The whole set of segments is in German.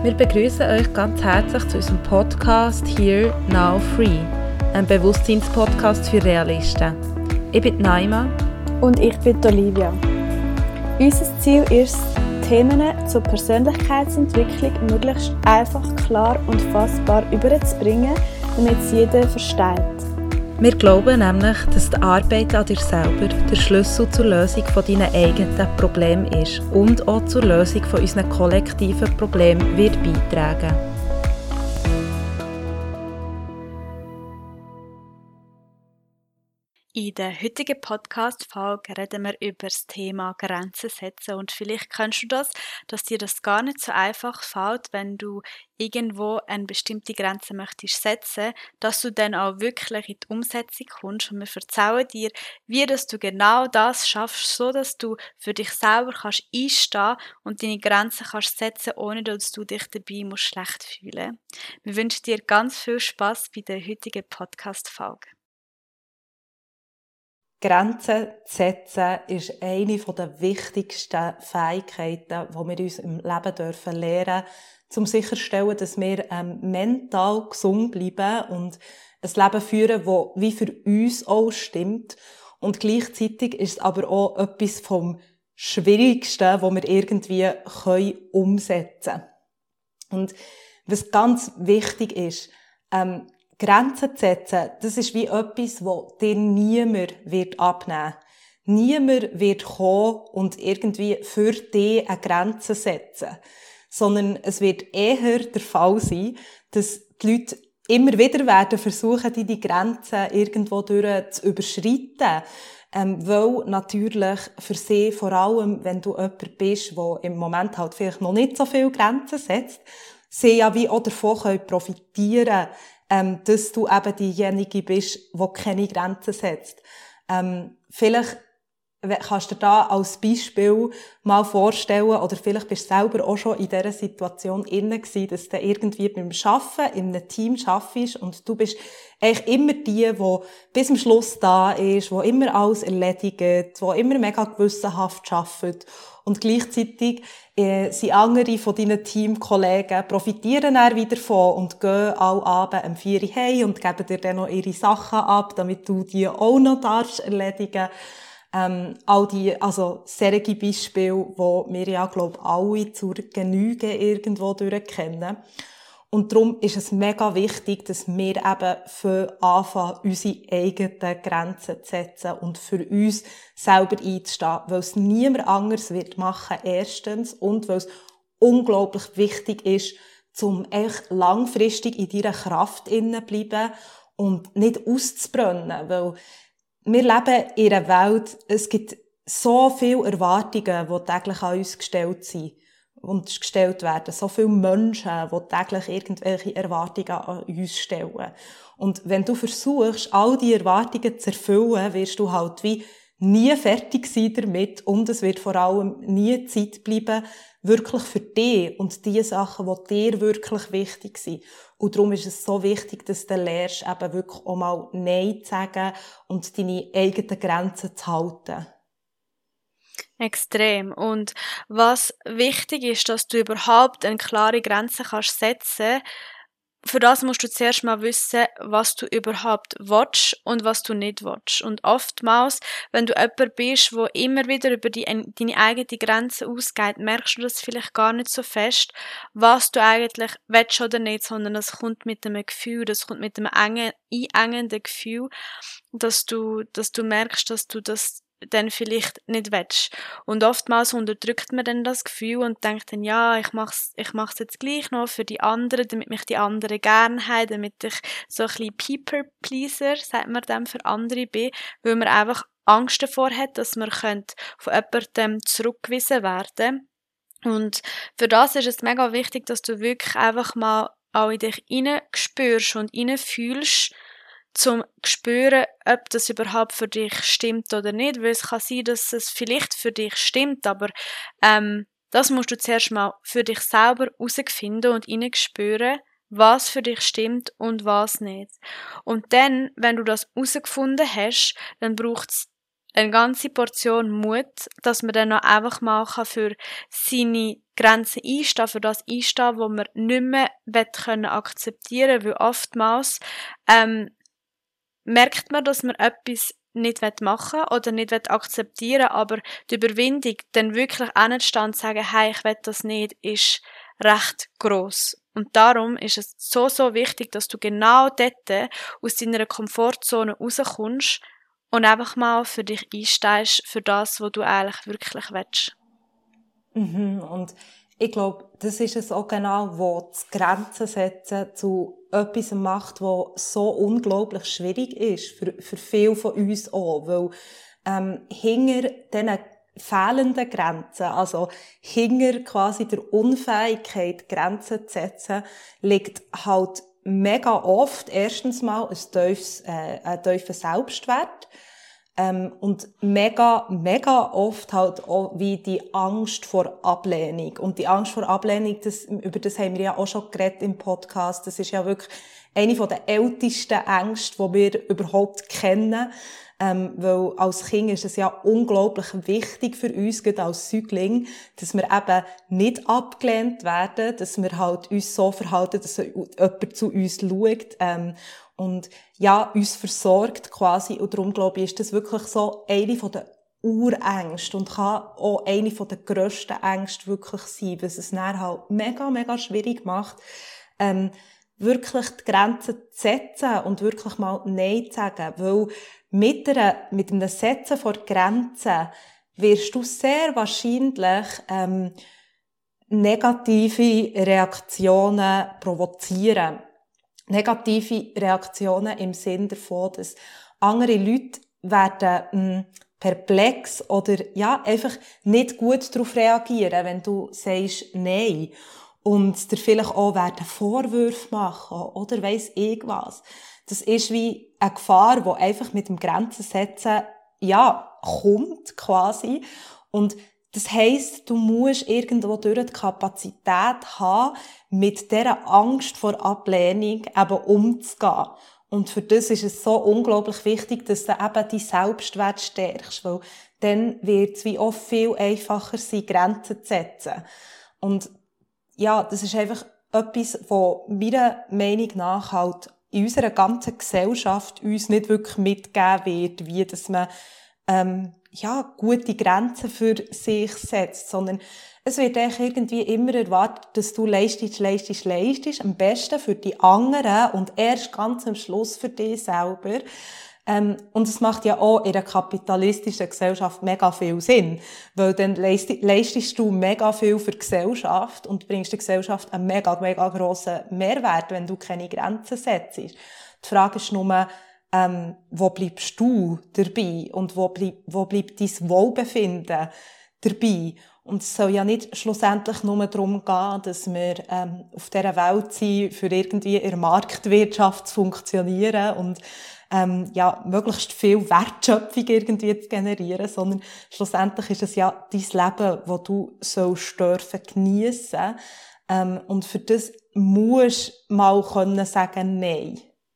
Wir begrüßen euch ganz herzlich zu unserem Podcast Here, Now, Free, ein Bewusstseinspodcast für Realisten. Ich bin Naima. Und ich bin Olivia. Unser Ziel ist es, Themen zur Persönlichkeitsentwicklung möglichst einfach, klar und fassbar überzubringen, damit es jeder versteht. Wir glauben nämlich, dass die Arbeit an dir selber der Schlüssel zur Lösung von deinen eigenen Problemen ist und auch zur Lösung von unseren kollektiven Problemen wird beitragen. In der heutigen Podcast-Folge reden wir über das Thema Grenzen setzen. Und vielleicht kennst du das, dass dir das gar nicht so einfach fällt, wenn du irgendwo eine bestimmte Grenze möchtest setzen, dass du dann auch wirklich in die Umsetzung kommst. Und wir erzählen dir, wie dass du genau das schaffst, so dass du für dich selber kannst einstehen und deine Grenzen kannst setzen, ohne dass du dich dabei musst schlecht fühlen. Wir wünschen dir ganz viel Spass bei der heutigen Podcast-Folge. Grenzen zu setzen ist eine der wichtigsten Fähigkeiten, die wir uns im Leben lernen dürfen, um sicherzustellen, dass wir mental gesund bleiben und ein Leben führen, das wie für uns auch stimmt. Und gleichzeitig ist es aber auch etwas vom Schwierigsten, was wir irgendwie umsetzen können. Und was ganz wichtig ist, Grenzen zu setzen, das ist wie etwas, das dir niemand abnehmen wird. Niemand wird kommen und irgendwie für dich eine Grenze setzen. Sondern es wird eher der Fall sein, dass die Leute immer wieder werden versuchen, die Grenzen irgendwo durch zu überschreiten. Weil natürlich für sie, vor allem, wenn du jemand bist, der im Moment halt vielleicht noch nicht so viele Grenzen setzt, sie ja wie auch davon profitieren können, dass du eben diejenige bist, die keine Grenzen setzt. Vielleicht kannst du dir da als Beispiel mal vorstellen, oder vielleicht bist du selber auch schon in dieser Situation gewesen, dass du irgendwie beim Arbeiten in einem Team arbeitest und du bist eigentlich immer die bis zum Schluss da ist, die immer alles erledigt, die immer mega gewissenhaft arbeitet. Und gleichzeitig sind andere von deinen Teamkollegen profitieren dann wieder davon und gehen alle Abend um 4 Uhr heim und geben dir dann noch ihre Sachen ab, damit du die auch noch erledigen darfst. All die, also solche Beispiele, die wir ja, glaube ich, alle zur Genüge irgendwo kennen. Und darum ist es mega wichtig, dass wir eben für anfangen, unsere eigenen Grenzen zu setzen und für uns selber einzustehen, weil es niemand anderes wird machen, erstens, und weil es unglaublich wichtig ist, um echt langfristig in deiner Kraft innen zu bleiben und nicht auszubrennen, weil wir leben in einer Welt, es gibt so viele Erwartungen, die täglich an uns gestellt sind und gestellt werden. So viele Menschen, die täglich irgendwelche Erwartungen an uns stellen. Und wenn du versuchst, all die Erwartungen zu erfüllen, wirst du halt wie nie fertig sein damit und es wird vor allem nie Zeit bleiben, wirklich für dich und die Sachen, die dir wirklich wichtig sind. Und darum ist es so wichtig, dass du lernst, eben wirklich auch mal Nein zu sagen und deine eigenen Grenzen zu halten. Extrem. Und was wichtig ist, dass du überhaupt eine klare Grenze kannst setzen. Für das musst du zuerst mal wissen, was du überhaupt willst und was du nicht willst. Und oftmals, wenn du jemand bist, der immer wieder über deine eigene Grenze ausgeht, merkst du das vielleicht gar nicht so fest, was du eigentlich willst oder nicht, sondern es kommt mit einem Gefühl, das kommt mit einem einengenden Gefühl, dass du merkst, dass du das dann vielleicht nicht willst. Und oftmals unterdrückt man dann das Gefühl und denkt dann, ja, ich mach's jetzt gleich noch für die anderen, damit mich die anderen gerne haben, damit ich so ein bisschen People-Pleaser, sagt man dem, für andere bin, weil man einfach Angst davor hat, dass man von jemandem zurückgewiesen werden. Und für das ist es mega wichtig, dass du wirklich einfach mal auch in dich hineinspürst und hineinfühlst, zum spüren, ob das überhaupt für dich stimmt oder nicht, weil es kann sein, dass es vielleicht für dich stimmt, aber das musst du zuerst mal für dich selber herausfinden und hineinspüren, was für dich stimmt und was nicht. Und dann, wenn du das herausgefunden hast, dann braucht es eine ganze Portion Mut, dass man dann auch einfach mal für seine Grenzen einstehen, für das einstehen, was man nicht mehr akzeptieren will, weil oftmals merkt man, dass man etwas nicht machen will oder nicht akzeptieren will, aber die Überwindung, dann wirklich hinzustehen und zu sagen, hey, ich will das nicht, ist recht gross. Und darum ist es so, so wichtig, dass du genau dort aus deiner Komfortzone rauskommst und einfach mal für dich einstehst, für das, was du eigentlich wirklich willst. Und ich glaube, das ist es auch genau, wo das Grenzen setzen zu etwas macht, was so unglaublich schwierig ist, für viele von uns auch, weil hinter diesen fehlenden Grenzen, also hinter quasi der Unfähigkeit, Grenzen zu setzen, liegt halt mega oft erstens mal ein tiefer Selbstwert, und mega oft halt auch wie die Angst vor Ablehnung. Und die Angst vor Ablehnung, über das haben wir ja auch schon geredet im Podcast. Das ist ja wirklich eine der ältesten Ängste, die wir überhaupt kennen. Weil als Kind ist es ja unglaublich wichtig für uns, gerade als Säugling, dass wir eben nicht abgelehnt werden, dass wir halt uns so verhalten, dass jemand zu uns schaut, und ja, uns versorgt quasi. Und darum glaube ich, ist das wirklich so eine der Urängste und kann auch eine der grössten Ängste wirklich sein, was es dann halt mega schwierig macht, wirklich die Grenzen zu setzen und wirklich mal Nein zu sagen. Weil mit einem Setzen von Grenzen wirst du sehr wahrscheinlich negative Reaktionen provozieren. Negative Reaktionen im Sinne davon, dass andere Leute werden perplex oder ja einfach nicht gut darauf reagieren, wenn du sagst Nein. Und dir vielleicht auch werden Vorwürfe machen oder weiss ich was. Das ist wie eine Gefahr, die einfach mit dem Grenzen setzen, ja, kommt quasi. Und das heisst, du musst irgendwo durch die Kapazität haben, mit dieser Angst vor Ablehnung eben umzugehen. Und für das ist es so unglaublich wichtig, dass du eben deinen Selbstwert stärkst, weil dann wird es wie oft viel einfacher sein, Grenzen zu setzen. Und ja, das ist einfach etwas, was meiner Meinung nach halt in unserer ganzen Gesellschaft uns nicht wirklich mitgegeben wird, wie dass man gute Grenzen für sich setzt, sondern es wird eigentlich irgendwie immer erwartet, dass du leistest, am besten für die anderen und erst ganz am Schluss für dich selber. Und es macht ja auch in einer kapitalistischen Gesellschaft mega viel Sinn, weil dann leistest du mega viel für die Gesellschaft und bringst der Gesellschaft einen mega grossen Mehrwert, wenn du keine Grenzen setzt. Die Frage ist nur, wo bleibst du dabei und wo bleibt dein Wohlbefinden dabei? Und es soll ja nicht schlussendlich nur darum gehen, dass wir auf dieser Welt sind, für irgendwie in der Marktwirtschaft zu funktionieren und möglichst viel Wertschöpfung irgendwie zu generieren, sondern schlussendlich ist es ja dein Leben, das du sollst dürfen geniessen. Und für das musst du mal können sagen Nein.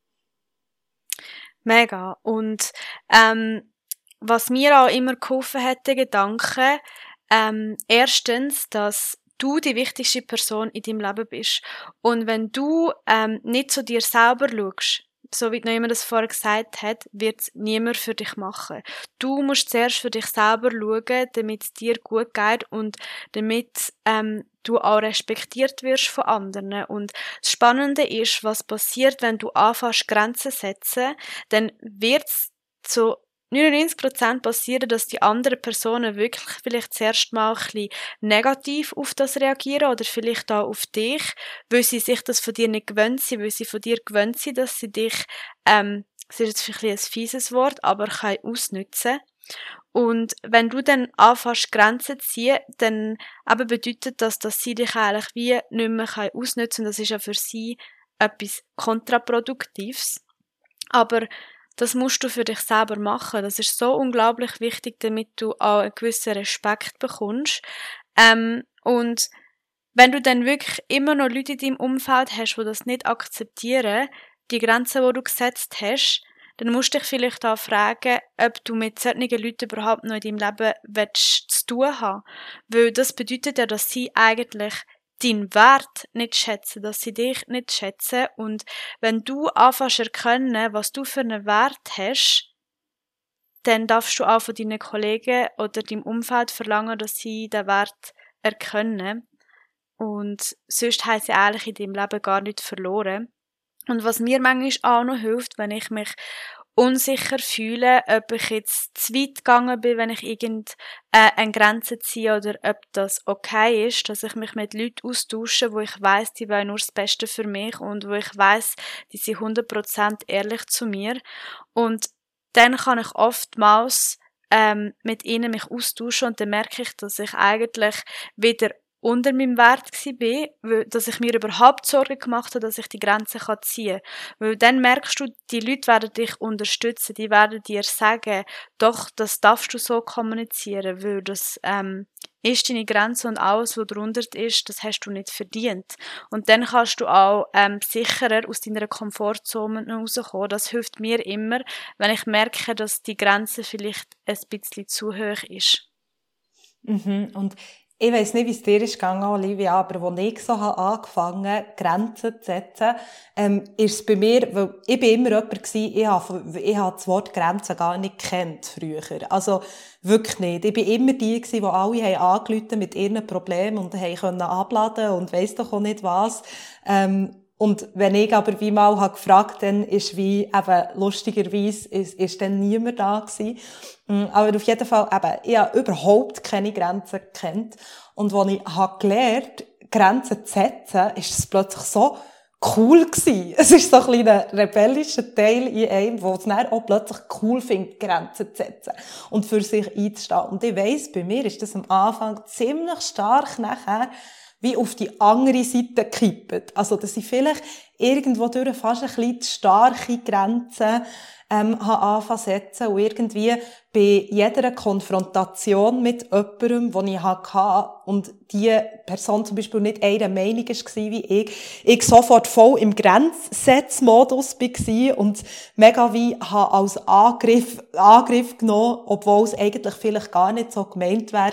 Mega. Und was mir auch immer geholfen hat, der Gedanke, erstens, dass du die wichtigste Person in deinem Leben bist. Und wenn du nicht zu dir selber schaust, so wie noch jemand das vorher gesagt hat, wird es niemand für dich machen. Du musst zuerst für dich selber schauen, damit es dir gut geht und damit du auch respektiert wirst von anderen. Und das Spannende ist, was passiert, wenn du anfängst, Grenzen zu setzen, dann wird es zu 99% passieren, dass die anderen Personen wirklich vielleicht zuerst mal ein bisschen negativ auf das reagieren oder vielleicht auch auf dich, weil sie sich das von dir nicht gewöhnt sind, weil sie von dir gewöhnt sind, dass sie dich, das ist jetzt vielleicht ein fieses Wort, aber kann ausnützen. Und wenn du dann anfängst, Grenzen zu ziehen, dann eben bedeutet das, dass sie dich eigentlich wie nicht mehr ausnützen können. Das ist ja für sie etwas Kontraproduktives. Aber das musst du für dich selber machen. Das ist so unglaublich wichtig, damit du auch einen gewissen Respekt bekommst. Und wenn du dann wirklich immer noch Leute in deinem Umfeld hast, die das nicht akzeptieren, die Grenzen, die du gesetzt hast, dann musst du dich vielleicht auch fragen, ob du mit solchen Leuten überhaupt noch in deinem Leben zu tun haben willst. Weil das bedeutet ja, dass sie eigentlich deinen Wert nicht schätzen, dass sie dich nicht schätzen. Und wenn du anfängst zu erkennen, was du für einen Wert hast, dann darfst du auch von deinen Kollegen oder deinem Umfeld verlangen, dass sie den Wert erkennen. Und sonst heisst ja eigentlich in deinem Leben gar nichts verloren. Und was mir manchmal auch noch hilft, wenn ich mich unsicher fühle, ob ich jetzt zu weit gegangen bin, wenn ich eine Grenze ziehe oder ob das okay ist, dass ich mich mit Leuten austausche, wo ich weiss, die wollen nur das Beste für mich und wo ich weiss, die sind 100% ehrlich zu mir. Und dann kann ich oftmals mit ihnen mich austauschen und dann merke ich, dass ich eigentlich wieder unter meinem Wert war, dass ich mir überhaupt Sorgen gemacht habe, dass ich die Grenze ziehen kann. Weil dann merkst du, die Leute werden dich unterstützen, die werden dir sagen, doch, das darfst du so kommunizieren, weil das ist deine Grenze und alles, was darunter ist, das hast du nicht verdient. Und dann kannst du auch sicherer aus deiner Komfortzone rauskommen. Das hilft mir immer, wenn ich merke, dass die Grenze vielleicht ein bisschen zu hoch ist. Und ich weiss nicht, wie es dir ist gegangen, Olivia, aber als ich so angefangen habe, Grenzen zu setzen, ist es bei mir, weil ich bin immer jemand gewesen, ich habe das Wort Grenzen gar nicht gekannt früher. Also, wirklich nicht. Ich bin immer die gewesen, die alle angerufen mit ihren Problemen und haben abladen und weiss doch auch nicht was. Und wenn ich aber wie mal habe gefragt, dann ist wie eben lustigerweise ist dann niemand da gewesen. Aber auf jeden Fall eben, ich habe überhaupt keine Grenzen gekannt. Und als ich habe gelernt, Grenzen zu setzen, ist es plötzlich so cool gewesen. Es ist so ein kleiner rebellischer Teil in einem, der es dann auch plötzlich cool findet, Grenzen zu setzen und für sich einzustehen. Und ich weiss, bei mir ist das am Anfang ziemlich stark nachher wie auf die andere Seite gekippt. Also, dass ich vielleicht irgendwo durch fast ein bisschen starke Grenzen habe angefangen zu setzen und irgendwie bei jeder Konfrontation mit jemandem, den ich hatte, und die Person zum Beispiel nicht einer Meinung war wie ich sofort voll im Grenzsetzmodus war und mega wie habe als Angriff genommen, obwohl es eigentlich vielleicht gar nicht so gemeint wäre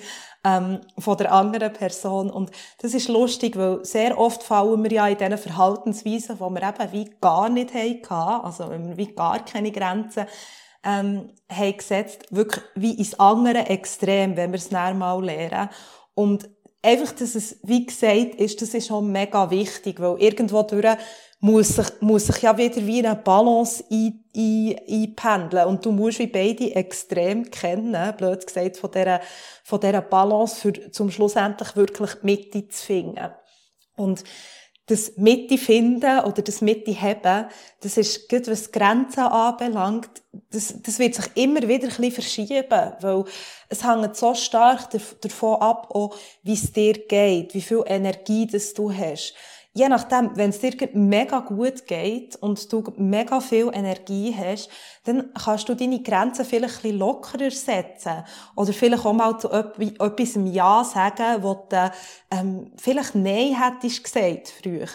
von der anderen Person. Und das ist lustig, weil sehr oft fallen wir ja in diesen Verhaltensweisen, die wir eben wie gar nicht hatten, also wenn wir wie gar keine Grenzen haben gesetzt, wirklich wie ins andere Extrem, wenn wir es dann mal lernen. Und einfach, dass es, wie gesagt ist, das ist schon mega wichtig, weil irgendwo durch muss sich ja wieder wie eine Balance einpendeln. Und du musst wie beide extrem kennen, blöd gesagt, von dieser Balance, zum schlussendlich wirklich die Mitte zu finden. Und das Mitte finden oder das Mitte haben, das ist, gerade was Grenzen anbelangt, das wird sich immer wieder ein bisschen verschieben, weil es hängt so stark davon ab, auch wie es dir geht, wie viel Energie das du hast. Je nachdem, wenn es dir mega gut geht und du mega viel Energie hast, dann kannst du deine Grenzen vielleicht ein bisschen lockerer setzen. Oder vielleicht auch mal zu etwas Ja sagen, wo du vielleicht Nein hättest gesagt früher.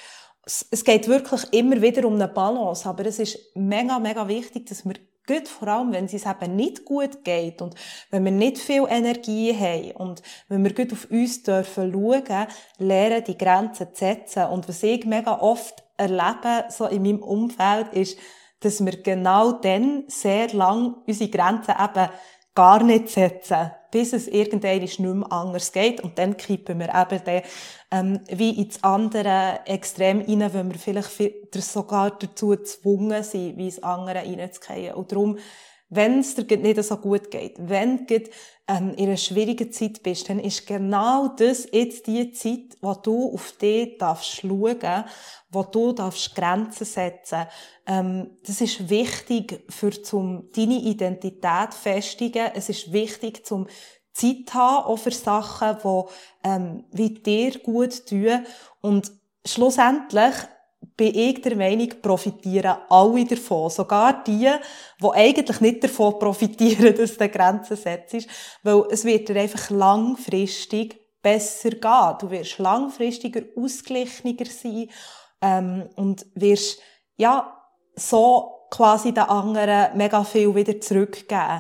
Es geht wirklich immer wieder um eine Balance, aber es ist mega, mega wichtig, dass wir gut, vor allem, wenn es uns eben nicht gut geht und wenn wir nicht viel Energie haben und wenn wir gut auf uns dürfen schauen, lernen, die Grenzen zu setzen. Und was ich mega oft erlebe, so in meinem Umfeld, ist, dass wir genau dann sehr lang unsere Grenzen eben gar nicht setzen, bis es irgendwann nicht mehr anders geht. Und dann kippen wir eben dann, wie ins andere Extrem rein, wenn wir vielleicht sogar dazu gezwungen sind, wie ins andere reinzugehen. Und darum, wenn es dir nicht so gut geht, wenn du in einer schwierigen Zeit bist, dann ist genau das jetzt die Zeit, wo du auf dich schauen darfst, wo du Grenzen setzen darfst. Das ist wichtig, um deine Identität zu festigen. Es ist wichtig, um Zeit zu haben, auch für Sachen, die dir gut tun. Und schlussendlich bin ich der Meinung, profitieren alle davon. Sogar die eigentlich nicht davon profitieren, dass du Grenzen setzt. Weil es wird dir einfach langfristig besser gehen. Du wirst langfristiger, ausgeglichener sein, und wirst, so quasi den anderen mega viel wieder zurückgeben.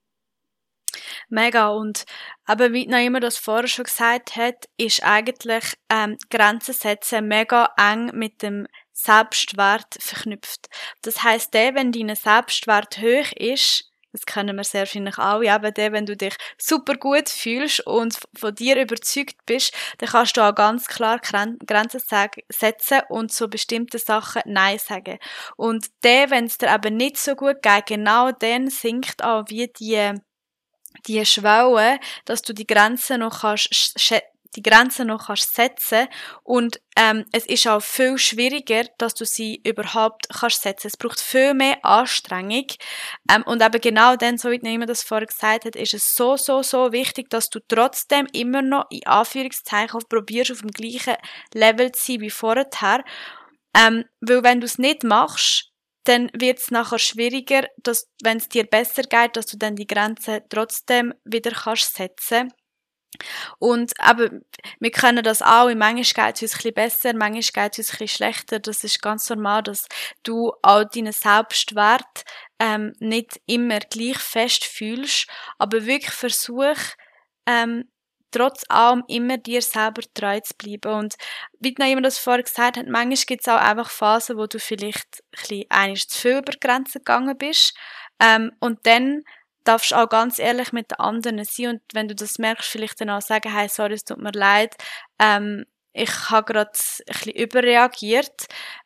Mega. Und aber wie Naima das vorher schon gesagt hat, ist eigentlich Grenzen setzen mega eng mit dem Selbstwert verknüpft. Das heisst, wenn dein Selbstwert hoch ist, das kennen wir sehr wahrscheinlich alle, eben wenn du dich super gut fühlst und von dir überzeugt bist, dann kannst du auch ganz klar Grenzen setzen und zu bestimmten Sachen Nein sagen. Und wenn es dir eben nicht so gut geht, genau dann sinkt auch wie die Schwelle, dass du die Grenzen noch kannst setzen und es ist auch viel schwieriger, dass du sie überhaupt kannst setzen. Es braucht viel mehr Anstrengung und eben genau dann, so wie Naima das vorher gesagt hat, ist es so wichtig, dass du trotzdem immer noch in Anführungszeichen probierst, auf dem gleichen Level zu sein wie vorher, weil wenn du es nicht machst, dann wird es nachher schwieriger, dass, wenn es dir besser geht, dass du dann die Grenzen trotzdem wieder kannst setzen. Und aber wir können das auch, manchmal geht es uns ein bisschen besser, manchmal geht es uns ein bisschen schlechter. Das ist ganz normal, dass du auch deinen Selbstwert nicht immer gleich fest fühlst, aber wirklich versuch, trotz allem immer dir selber treu zu bleiben. Und wie Naima das vorher gesagt hat, manchmal gibt es auch einfach Phasen, wo du vielleicht einmal zu viel über die Grenzen gegangen bist. Und dann darfst du auch ganz ehrlich mit den anderen sein. Und wenn du das merkst, vielleicht dann auch sagen, hey, sorry, es tut mir leid, ich habe gerade ein bisschen überreagiert.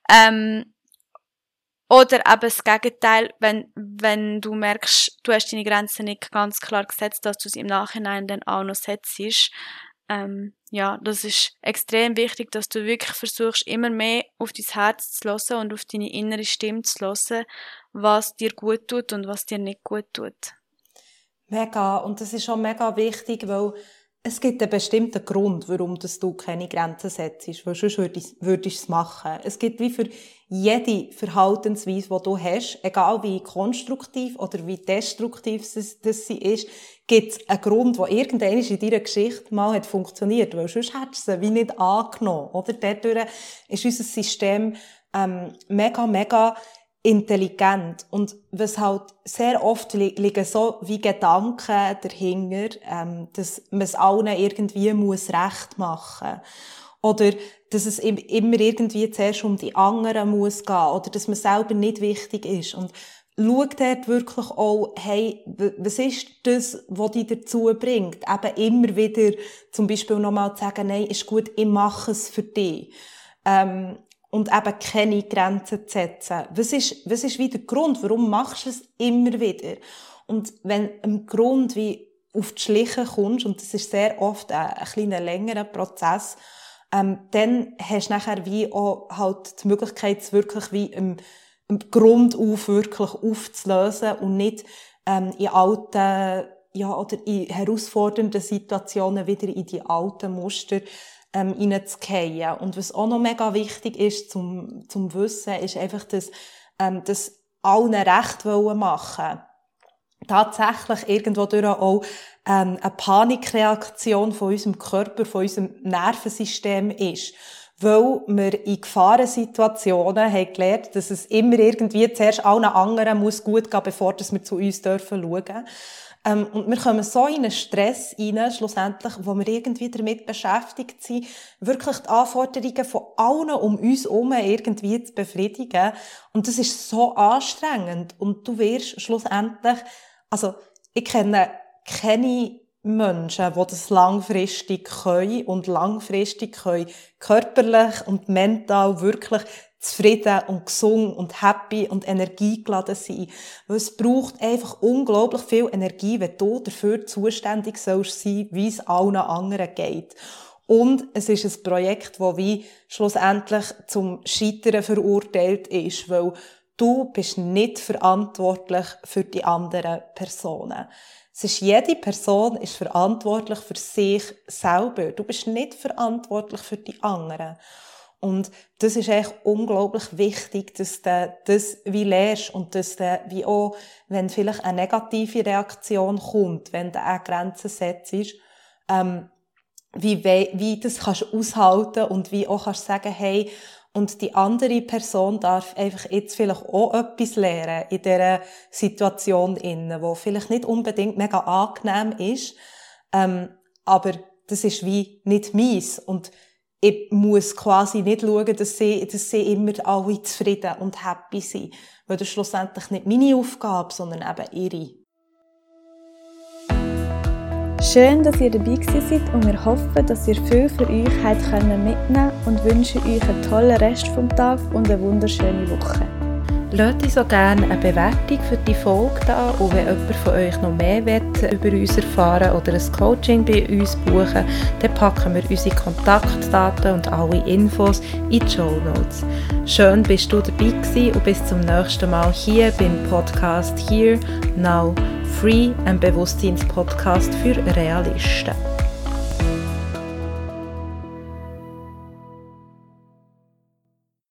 Oder eben das Gegenteil, wenn du merkst, du hast deine Grenzen nicht ganz klar gesetzt, dass du sie im Nachhinein dann auch noch setzt. Ja, das ist extrem wichtig, dass du wirklich versuchst, immer mehr auf dein Herz zu hören und auf deine innere Stimme zu hören, was dir gut tut und was dir nicht gut tut. Mega. Und das ist auch mega wichtig, weil es gibt einen bestimmten Grund, warum du keine Grenzen setzt, weil sonst würdest du es machen. Es gibt wie für jede Verhaltensweise, die du hast, egal wie konstruktiv oder wie destruktiv das sie ist, gibt es einen Grund, der irgendwann in deiner Geschichte mal hat funktioniert, weil sonst hättest du sie wie nicht angenommen, oder? Dadurch ist unser System mega intelligent. Und was halt sehr oft liegen so wie Gedanken dahinter, dass man es allen irgendwie recht machen muss. Oder dass es immer irgendwie zuerst um die anderen muss gehen. Oder dass man selber nicht wichtig ist. Und schau dort wirklich auch, hey, was ist das, was dich dazu bringt? Eben immer wieder zum Beispiel nochmal zu sagen, nein, ist gut, ich mache es für dich. Und eben keine Grenzen zu setzen. Was ist wie der Grund? Warum machst du es immer wieder? Und wenn im Grund wie auf die Schliche kommst, und das ist sehr oft ein kleiner längerer Prozess, dann hast du nachher wie auch halt die Möglichkeit, es wirklich wie im Grund auf wirklich aufzulösen und nicht in alten, ja, oder in herausfordernden Situationen wieder in die alten Muster reinzugehen. Und was auch noch mega wichtig ist zum Wissen, ist einfach, dass allen Recht machen. Tatsächlich irgendwo durch auch eine Panikreaktion von unserem Körper, von unserem Nervensystem ist. Weil wir in Gefahrensituationen haben gelernt, dass es immer irgendwie zuerst allen anderen muss gut gehen, bevor wir zu uns dürfen schauen. Und wir kommen so in einen Stress rein, schlussendlich, wo wir irgendwie damit beschäftigt sind, wirklich die Anforderungen von allen um uns herum irgendwie zu befriedigen. Und das ist so anstrengend. Und du wirst schlussendlich, also, ich kenne keine Menschen, die das langfristig können und langfristig können körperlich und mental wirklich zufrieden und gesund und happy und energiegeladen sein. Weil es braucht einfach unglaublich viel Energie, wenn du dafür zuständig sollst sein, wie es allen anderen geht. Und es ist ein Projekt, das wie schlussendlich zum Scheitern verurteilt ist, weil du bist nicht verantwortlich für die anderen Personen. Jede Person ist verantwortlich für sich selber. Du bist nicht verantwortlich für die anderen. Und das ist echt unglaublich wichtig, dass du das wie lernst und dass du wie auch, wenn vielleicht eine negative Reaktion kommt, wenn du auch Grenzen setzt, wie das kannst du aushalten und wie auch kannst sagen, hey, und die andere Person darf einfach jetzt vielleicht auch etwas lernen in dieser Situation inne, wo vielleicht nicht unbedingt mega angenehm ist, aber das ist wie nicht meins und ich muss quasi nicht schauen, dass sie immer alle zufrieden und happy sind, weil das ist schlussendlich nicht meine Aufgabe, sondern eben ihre. Schön, dass ihr dabei seid und wir hoffen, dass ihr viel für euch mitnehmen könnt und wünschen euch einen tollen Rest vom Tag und eine wunderschöne Woche. Lasst uns auch gerne eine Bewertung für die Folge da und wenn jemand von euch noch mehr will, über uns erfahren oder ein Coaching bei uns buchen, dann packen wir unsere Kontaktdaten und alle Infos in die Shownotes. Schön, bist du dabei gewesen und bis zum nächsten Mal hier beim Podcast Here, Now, Free, ein Bewusstseinspodcast für Realisten.